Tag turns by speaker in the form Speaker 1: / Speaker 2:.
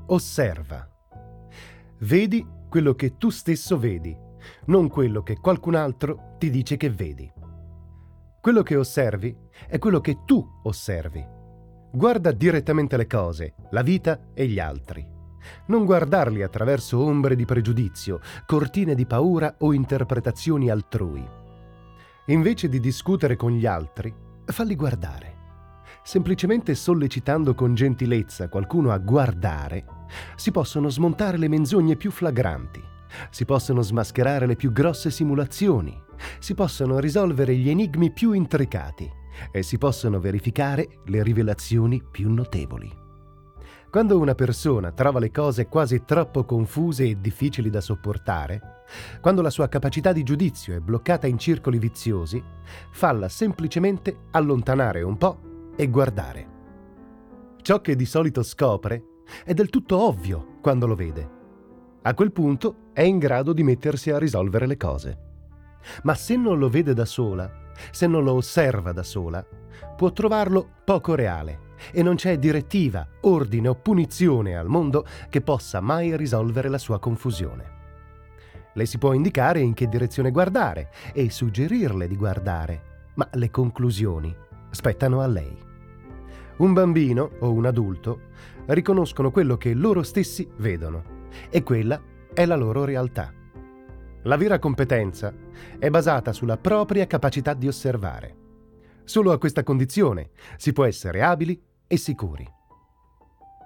Speaker 1: Osserva. Vedi quello che tu stesso vedi, non quello che qualcun altro ti dice che vedi. Quello che osservi è quello che tu osservi. Guarda direttamente le cose, la vita e gli altri. Non guardarli attraverso ombre di pregiudizio, cortine di paura o interpretazioni altrui. Invece di discutere con gli altri, falli guardare. Semplicemente sollecitando con gentilezza qualcuno a guardare, si possono smontare le menzogne più flagranti, si possono smascherare le più grosse simulazioni, si possono risolvere gli enigmi più intricati e si possono verificare le rivelazioni più notevoli. Quando una persona trova le cose quasi troppo confuse e difficili da sopportare, quando la sua capacità di giudizio è bloccata in circoli viziosi, falla semplicemente allontanare un po' e guardare. Ciò che di solito scopre è del tutto ovvio quando lo vede. A quel punto è in grado di mettersi a risolvere le cose. Ma se non lo vede da sola, se non lo osserva da sola, può trovarlo poco reale e non c'è direttiva, ordine o punizione al mondo che possa mai risolvere la sua confusione. Le si può indicare in che direzione guardare e suggerirle di guardare, ma le conclusioni spettano a lei. Un bambino o un adulto riconoscono quello che loro stessi vedono e quella è la loro realtà. La vera competenza è basata sulla propria capacità di osservare. Solo a questa condizione si può essere abili e sicuri.